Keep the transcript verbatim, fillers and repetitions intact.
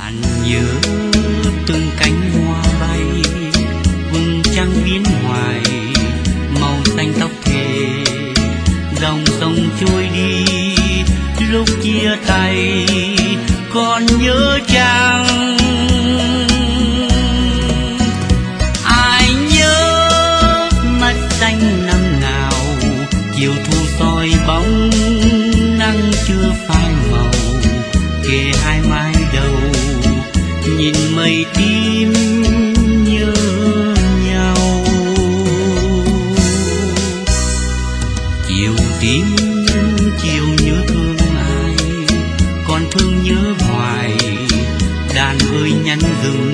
Bạn nhớ từng cánh hoa bay, vầng trăng biến hoài, màu xanh tóc thề, dòng sông trôi đi, lúc chia tay còn nhớ chăng? Ai nhớ mắt xanh năm nào, chiều thu soi bóng nắng chưa phai màu, kề hai mái đầu nhìn mây tím nhớ nhau. Chiều tím chiều nhớ thương ai, còn thương nhớ hoài, đàn ơi nhắn dừng